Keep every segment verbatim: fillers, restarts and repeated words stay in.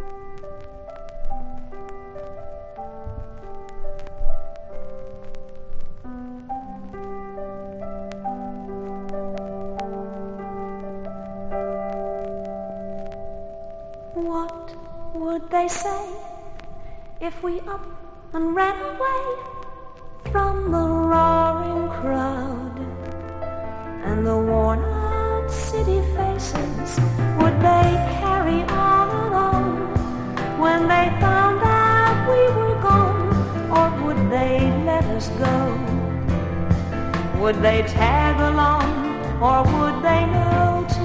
What would they say if we up and ran away from the roaring crowd and the worn-out city faces? Would they carry on and on when they found out we were gone, or would they let us go? Would they tag along, or would they know to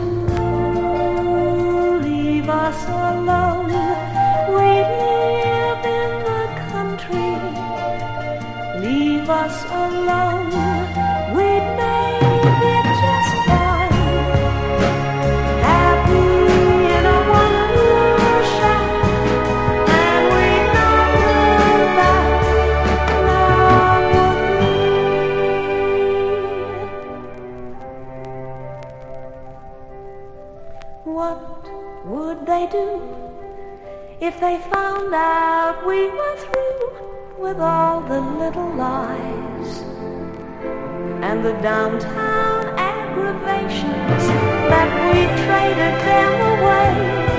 leave us alone? We live in the country, leave us alone. We'd make it just fine, happy in a one-room shack, and we'd not know that love would mean. What would they do if they found out we were through with all the little lies and the downtown aggravations, that we traded them away?